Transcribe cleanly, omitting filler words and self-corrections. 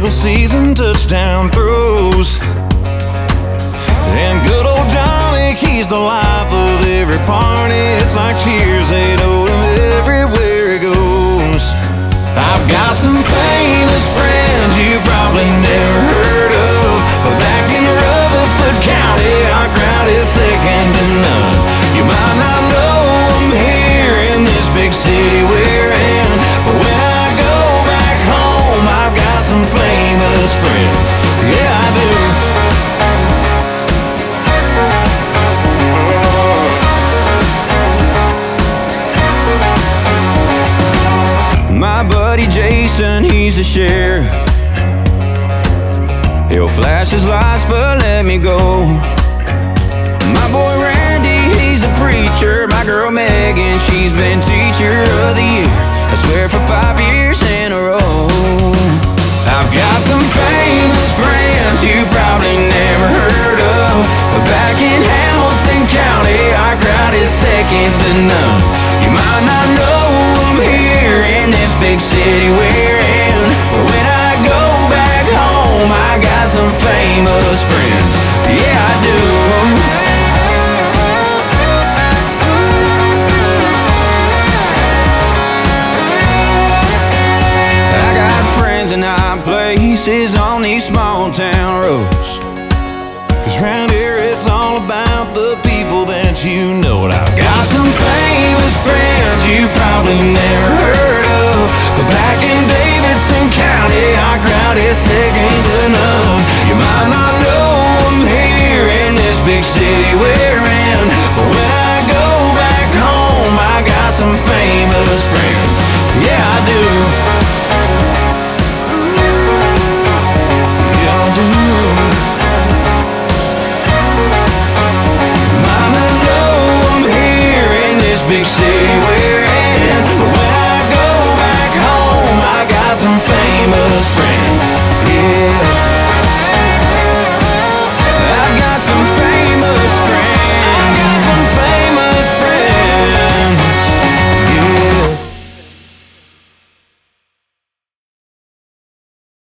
single season touchdown throws. And good old Johnny, he's the life of every party. It's like cheers, they know him everywhere he goes. I've got some famous friends you probably never heard of, but back in Rutherford County, our crowd is second to none. You might not know them here in this big city we're in, but when I go back home, I've got some famous friends. Yeah, I do. My buddy Jason, he's a sheriff. He'll flash his lights but let me go. My boy Randy, he's a preacher. My girl Megan, she's been teacher of the year, I swear for 5 years in a row. I've got some famous friends you probably never heard of, but back in Hamilton County, our crowd is second to none. You might not know them here in this big city we're in, but when I go back home, I got some famous friends. Yeah, I do. I got friends in high places on these small town roads, 'cause round here it's all about the people that you know. And I've got some famous friends you probably never heard of, but back in Davidson County, our crowd is second to none. You might not know them here in this big city we're in, but when I go back home, I got some famous friends. Yeah, I do. Yeah, I do. Big city we're in,